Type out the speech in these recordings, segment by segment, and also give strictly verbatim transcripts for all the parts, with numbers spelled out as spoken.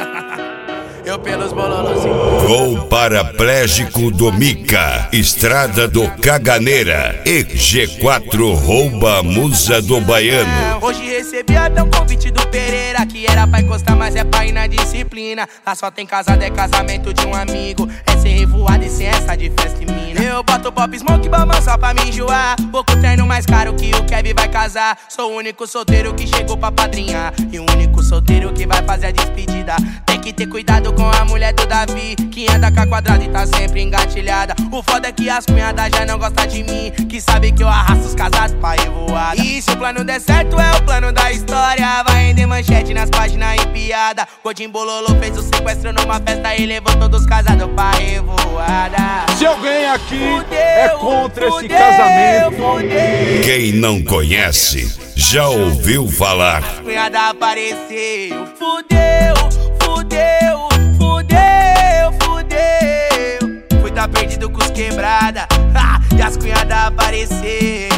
Eu pelos bololos. Gol paraplégico do Mica, Estrada do Caganeira e G quatro rouba a musa do baiano. Hoje recebi até um convite do Pereira, que era pra encostar, mas é pra ir na disciplina. Lá só tem casado, é casamento de um amigo, é ser revoado e sem essa de festa e mina. Eu boto pop smoke bamão só pra me enjoar, pouco treino mais caro que o Kevin vai casar. Sou o único solteiro que chegou pra padrinhar e o único solteiro que vai fazer a despedida. Tem que ter cuidado com a mulher do Davi, que anda com a quadrada e tá sempre engatilhada. O foda é que as cunhadas já não gostam de mim, que sabe que eu arrasto os casados pra revoada. E se o plano der certo é o plano da história, vai render manchete nas páginas e piada. Godinho Bololô fez o sequestro numa festa e levou todos os casados pra revoada. Se alguém aqui Fudeu, é contra fudeu, esse casamento, fudeu. Quem não conhece, já ouviu falar. Cunhada apareceu, fudeu, fudeu, fudeu, fudeu. Fui tá perdido com os quebrada, ha, e as cunhadas apareceu.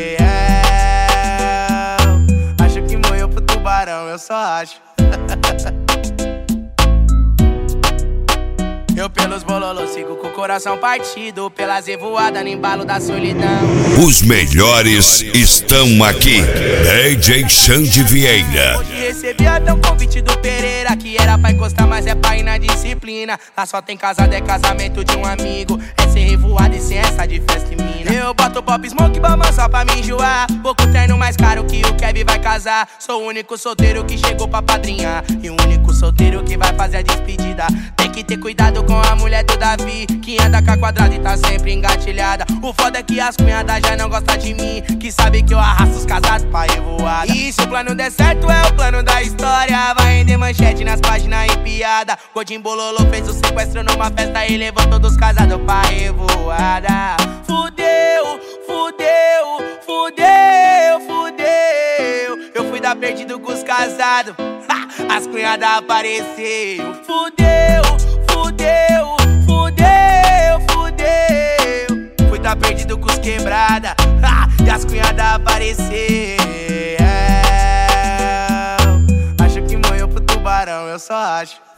Acho que morreu pro tubarão, eu só acho. Eu pelos bololos sigo com o coração partido, pelas revoadas no embalo da solidão. Os melhores estão aqui. D J Xande Vieira. Hoje recebi até um convite do Pereira, que era pra encostar, mas é pra ir na disciplina. Lá só tem casado, é casamento de um amigo, é ser revoado e sem essa de festa e mina. Eu boto pop smoke bamão só pra me enjoar, pouco treino mais caro que o Kevin vai casar. Sou o único solteiro que chegou pra padrinhar e o único solteiro que vai fazer a despedida. Tem que ter cuidado com a mulher do Davi, que anda com a quadrada e tá sempre engatilhada. O foda é que as cunhadas já não gostam de mim, que sabe que eu arrasto os casados pra revoada. E se o plano der certo é o plano da história, vai render manchete nas páginas e piada. Godinho Bololô fez o sequestro numa festa e levou todos os casados pra revoada. Fudeu, fudeu, fudeu, fudeu. Eu fui dar perdido com os casados, ha, as cunhadas apareceu. Fudeu, fudeu, fudeu, fudeu. Fui tá perdido com os quebrada, ha, e as cunhadas apareceu. Acho que morreu pro tubarão, eu só acho.